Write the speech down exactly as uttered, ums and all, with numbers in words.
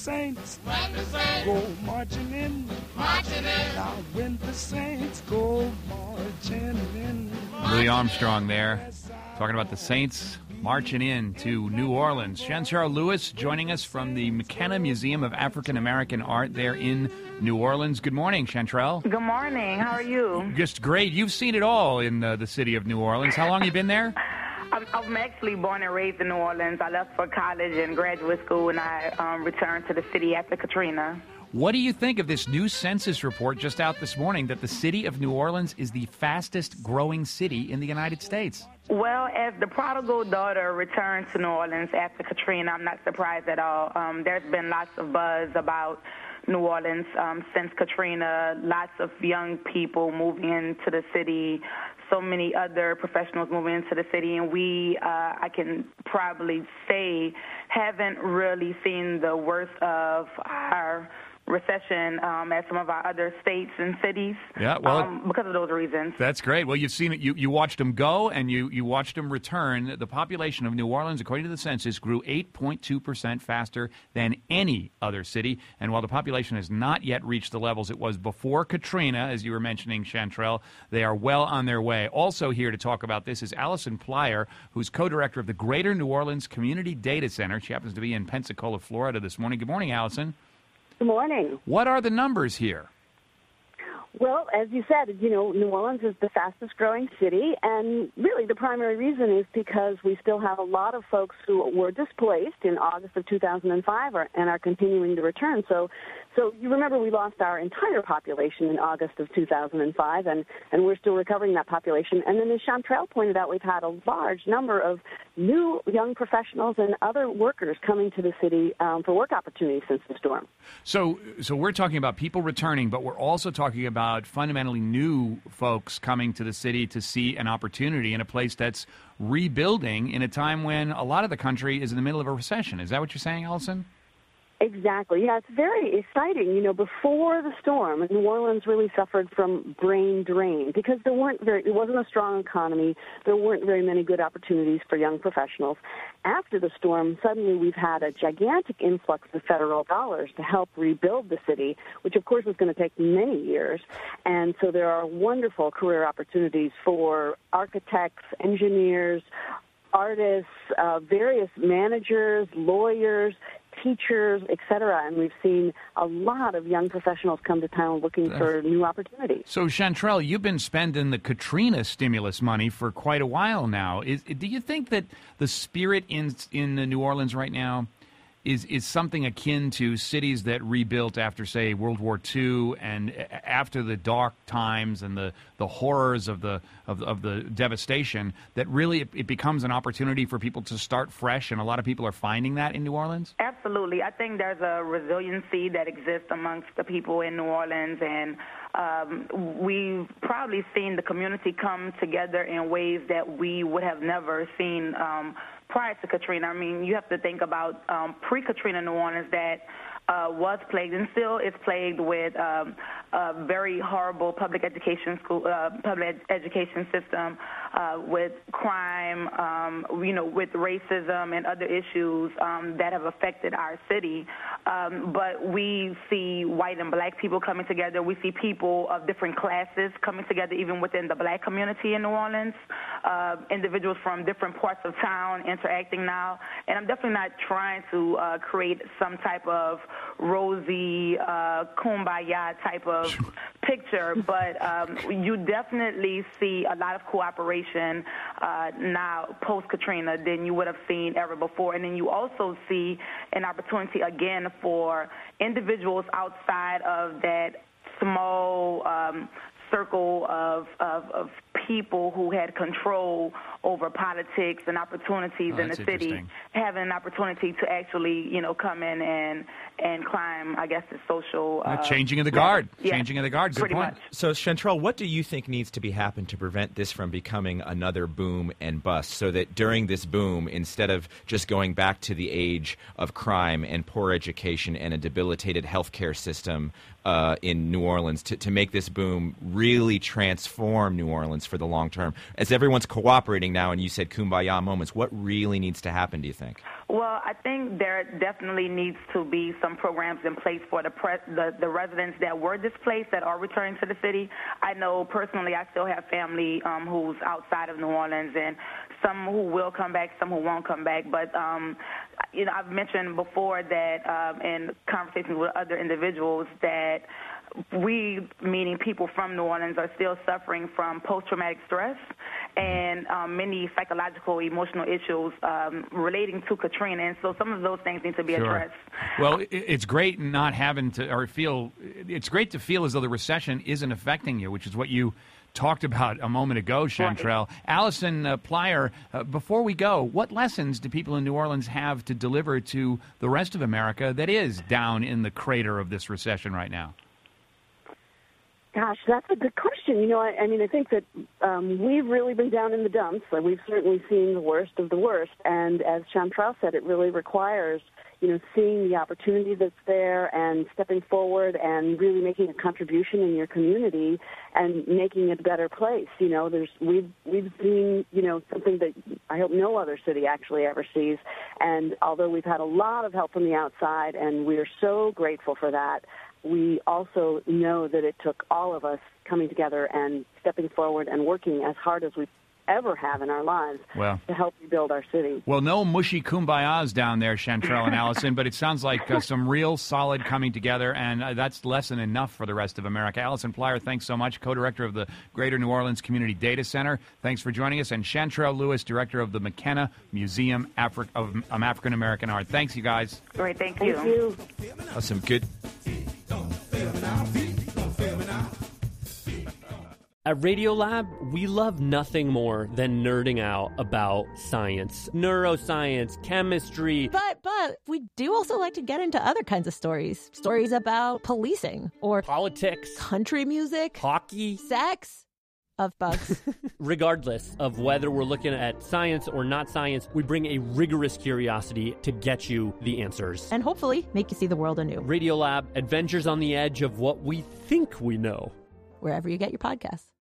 Saints, when the Saints go marching in, marching in, now when the Saints go marching in. Louis Armstrong there, talking about the Saints marching in to New Orleans. Chantrell Lewis joining us from the McKenna Museum of African American Art there in New Orleans. Good morning, Chantrell. Good morning. How are you? Just great. You've seen it all in uh, the city of New Orleans. How long have you been there? I'm, I'm actually born and raised in New Orleans. I left for college and graduate school, and I um, returned to the city after Katrina. What do you think of this new census report just out this morning that the city of New Orleans is the fastest growing city in the United States? Well, as the prodigal daughter returned to New Orleans after Katrina, I'm not surprised at all. Um, there's been lots of buzz about New Orleans um, since Katrina, lots of young people moving into the city, so many other professionals moving into the city, and we, uh, I can probably say, haven't really seen the worst of our recession um, as some of our other states and cities. Yeah, well, um, because of those reasons. That's great. Well, you've seen it. You you watched them go, and you you watched them return. The population of New Orleans, according to the census, grew eight point two percent faster than any other city. And while the population has not yet reached the levels it was before Katrina, as you were mentioning, Chantrell, they are well on their way. Also here to talk about this is Allison Plyer, who's co-director of the Greater New Orleans Community Data Center. She happens to be in Pensacola, Florida this morning. Good morning, Allison. Good morning. What are the numbers here? Well, as you said, you know, New Orleans is the fastest growing city, and really the primary reason is because we still have a lot of folks who were displaced in August of two thousand five are, and are continuing to return. So, so you remember we lost our entire population in August of two thousand five, and, and we're still recovering that population. And then as Chantrell pointed out, we've had a large number of new young professionals and other workers coming to the city um, for work opportunities since the storm. So, so we're talking about people returning, but we're also talking about About fundamentally new folks coming to the city to see an opportunity in a place that's rebuilding in a time when a lot of the country is in the middle of a recession. Is that what you're saying, Allison? Exactly. Yeah, it's very exciting. You know, before the storm, New Orleans really suffered from brain drain because there weren't very, it wasn't a strong economy. There weren't very many good opportunities for young professionals. After the storm, suddenly we've had a gigantic influx of federal dollars to help rebuild the city, which of course is going to take many years. And so there are wonderful career opportunities for architects, engineers, artists, uh, various managers, lawyers, teachers, et cetera, and we've seen a lot of young professionals come to town looking for new opportunities. So, Chantrell, you've been spending the Katrina stimulus money for quite a while now. Is, do you think that the spirit in in New Orleans right now is is something akin to cities that rebuilt after, say, World War Two and after the dark times and the, the horrors of the of, of the devastation, that really it, it becomes an opportunity for people to start fresh, and a lot of people are finding that in New Orleans? Absolutely. I think there's a resiliency that exists amongst the people in New Orleans, and um, we've probably seen the community come together in ways that we would have never seen um, prior to Katrina. I mean, you have to think about um, pre-Katrina New Orleans that uh, was plagued and still is plagued with um, a very horrible public education school, uh, public ed- education system, uh, with crime, um, you know, with racism and other issues um, that have affected our city. Um, but we see white and black people coming together. We see people of different classes coming together, even within the black community in New Orleans. Uh, individuals from different parts of town interacting now. And I'm definitely not trying to uh, create some type of rosy uh, kumbaya type of picture, but um, you definitely see a lot of cooperation uh, now post-Katrina than you would have seen ever before. And then you also see an opportunity again for individuals outside of that small um, circle of, of, of people who had control over politics and opportunities oh, in the city, having an opportunity to actually, you know, come in and and climb, I guess, the social... Uh, changing of the guard. Yeah, changing of the guard. Good pretty point. Much. So, Chantrell, what do you think needs to be happen to prevent this from becoming another boom and bust, so that during this boom, instead of just going back to the age of crime and poor education and a debilitated healthcare system uh, in New Orleans to, to make this boom really transform New Orleans for the long term? As everyone's cooperating now, and you said kumbaya moments, what really needs to happen, do you think? Well, I think there definitely needs to be some programs in place for the, pre- the the residents that were displaced that are returning to the city. I know personally I still have family um, who's outside of New Orleans, and some who will come back, some who won't come back. But, um, you know, I've mentioned before that um, in conversations with other individuals that we, meaning people from New Orleans, are still suffering from post-traumatic stress and um, many psychological, emotional issues um, relating to Katrina. And so some of those things need to be Sure. addressed. Well, it's great not having to, or feel, it's great to feel as though the recession isn't affecting you, which is what you talked about a moment ago, Chantrell. Right. Allison uh, Plyer, uh, before we go, what lessons do people in New Orleans have to deliver to the rest of America that is down in the crater of this recession right now? Gosh, that's a good question. You know, I, I mean, I think that um, we've really been down in the dumps. Like, we've certainly seen the worst of the worst. And as Chantrell said, it really requires, you know, seeing the opportunity that's there and stepping forward and really making a contribution in your community and making it a better place. You know, there's we've we've seen, you know, something that I hope no other city actually ever sees. And although we've had a lot of help from the outside, and we are so grateful for that, we also know that it took all of us coming together and stepping forward and working as hard as we ever have in our lives well, to help rebuild our city. Well, no mushy kumbayas down there, Chantrell and Allison, but it sounds like uh, some real solid coming together, and uh, that's lesson enough for the rest of America. Allison Plyer, thanks so much, co-director of the Greater New Orleans Community Data Center. Thanks for joining us. And Chantrell Lewis, director of the McKenna Museum Afri- of um, African American Art. Thanks, you guys. Great, thank you. Thank you. Awesome. Good. At Radiolab, we love nothing more than nerding out about science, neuroscience, chemistry. But, but, we do also like to get into other kinds of stories. Stories about policing or politics, country music, hockey, sex, of bugs. Regardless of whether we're looking at science or not science, we bring a rigorous curiosity to get you the answers. And hopefully make you see the world anew. Radiolab, adventures on the edge of what we think we know. Wherever you get your podcasts.